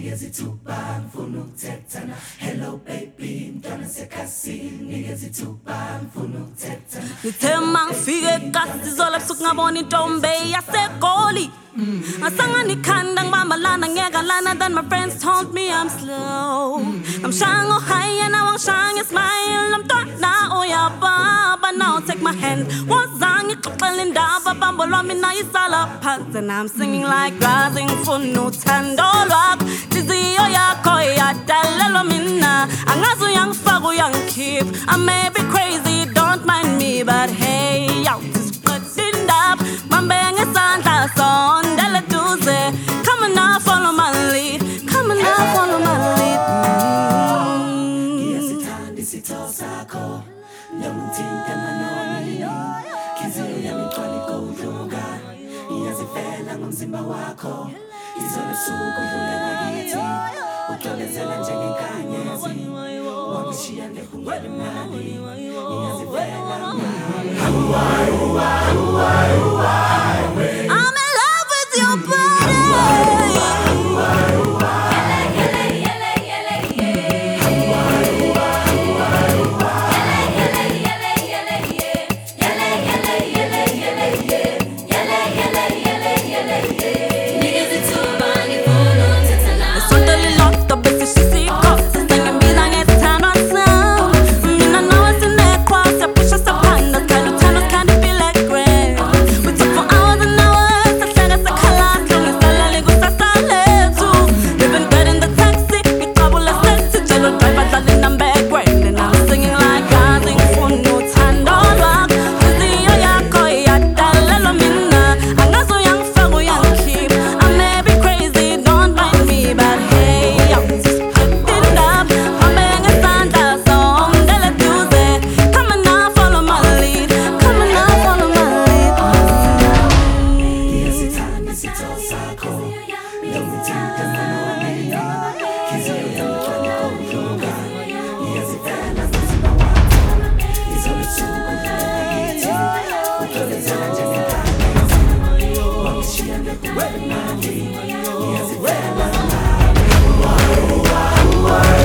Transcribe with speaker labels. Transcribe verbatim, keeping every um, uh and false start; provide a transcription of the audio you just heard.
Speaker 1: ngiyazithupa ngifuna ukuthethana. Hello baby mntwana sekhasin ngiyazithupa ngifuna ukuthethana.
Speaker 2: Ngithe mangifike eKasi zola ebusuku ngabona intombi yaseGoli. Ngasangana ikhanda ngibamba lana ngiyeka lana, then my friends told me I'm slow. I'm shango high and I want shang smile. I'm mntwana uyababa, now take my hand. Wazangi xixela indaba bambo lwami nayisala phansi, and I'm singing like rising ngifuna uthando lwakho. Inhliziyo yakho iyadalelwa mina, angazi uyangifaka uyangikhipha. I may be crazy, don't mind me, but hey, yo, just put it up. Mambe ngesandla sondela duze. Come on now, follow my lead. Come on now, follow my lead.
Speaker 1: Ngiyasithanda isitho sakho, ngiyamthinta manoni. Inhliziyo yami igcwala ikudluka, ngiyazifela ngomzimba wakho. Izolo ebusuku udlule ngakithi, uxolezela njengenkanyezi. Wangishiya ngehungela imali, ngiyazifela ngami.
Speaker 2: I'm in love with your body.
Speaker 1: Wow, wow, wow.